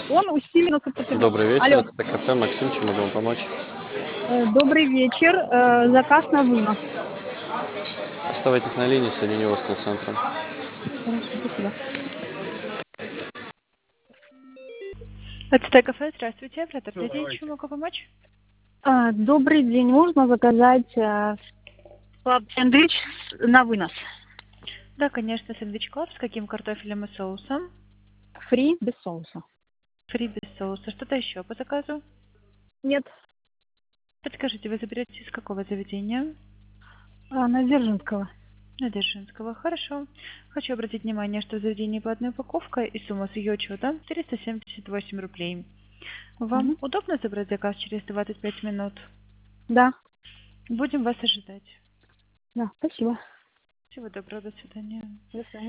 Он усиленно сопротивляется. Добрый вечер, Алло, это ТКЦ, Максим, чем могу вам помочь? добрый вечер. Заказ на вынос. Оставайтесь на линии, соединю вас с колл-центром. Хорошо, спасибо. Это кафе, здравствуйте. Добрый день, чем могу помочь? Добрый день. Можно заказать клаб-сэндвич на вынос? Да, конечно, сэндвич клаб с каким картофелем и соусом? Фри, без соуса. Фри без соуса. Что-то еще по заказу? Нет, Подскажите, вы заберете из какого заведения? на Дзержинского. Надеждинского. Хорошо. Хочу обратить внимание, что в заведении по одной упаковка и сумма с ее учетом 378 рублей. Вам Мгм. удобно забрать заказ через 25 минут? Да, Будем вас ожидать. да, спасибо. Всего доброго, до свидания. До свидания.